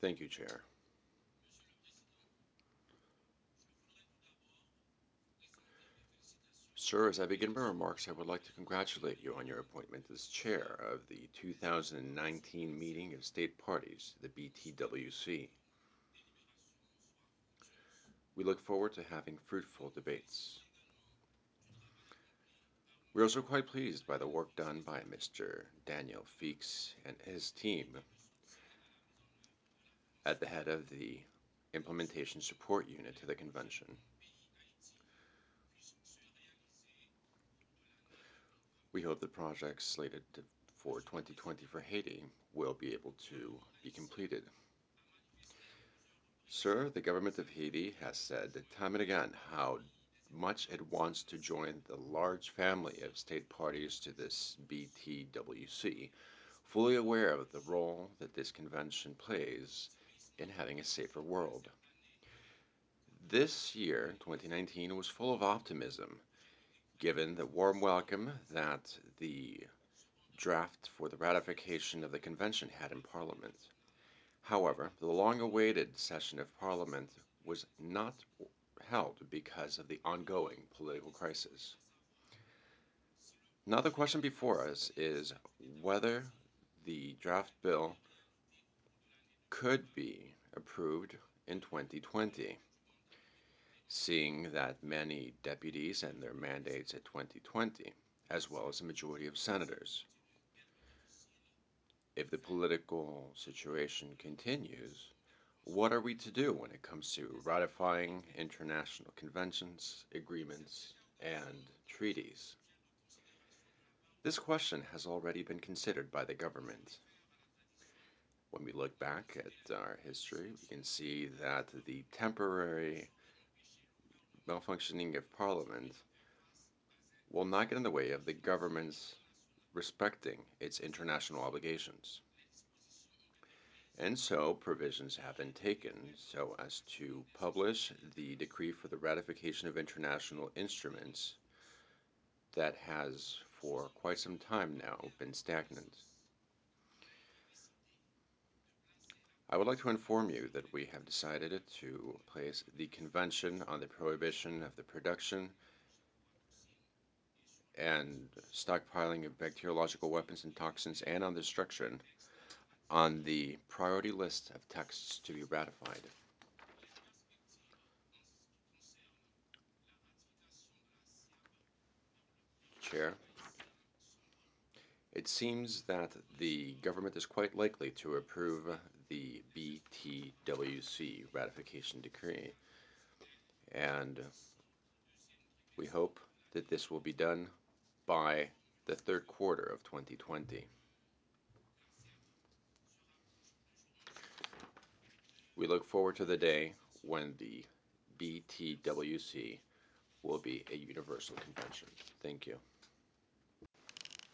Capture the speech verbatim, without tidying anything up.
Thank you, Chair. Sir, as I begin my remarks, I would like to congratulate you on your appointment as chair of the two thousand nineteen meeting of state parties, the B T W C. We look forward to having fruitful debates. We're also quite pleased by the work done by Mister Daniel Feeks and his team at the head of the Implementation Support Unit to the convention. We hope the projects slated to, for twenty twenty for Haiti will be able to be completed. Sir, the government of Haiti has said time and again how much it wants to join the large family of state parties to this B T W C, fully aware of the role that this convention plays in having a safer world. This year, twenty nineteen, was full of optimism, given the warm welcome that the draft for the ratification of the convention had in Parliament. However, the long-awaited session of Parliament was not held because of the ongoing political crisis. Now, the question before us is whether the draft bill could be approved in twenty twenty, seeing that many deputies end their mandates at twenty twenty, as well as a majority of senators. If the political situation continues, what are we to do when it comes to ratifying international conventions, agreements, and treaties? This question has already been considered by the government. When we look back at our history, we can see that the temporary malfunctioning of Parliament will not get in the way of the government's respecting its international obligations. And so provisions have been taken so as to publish the decree for the ratification of international instruments that has for quite some time now been stagnant. I would like to inform you that we have decided to place the Convention on the Prohibition of the Production and Stockpiling of Bacteriological Weapons and Toxins and on Destruction on the priority list of texts to be ratified. Chair, it seems that the government is quite likely to approve the B T W C ratification decree, and we hope that this will be done by the third quarter of twenty twenty. We look forward to the day when the B T W C will be a universal convention. Thank you.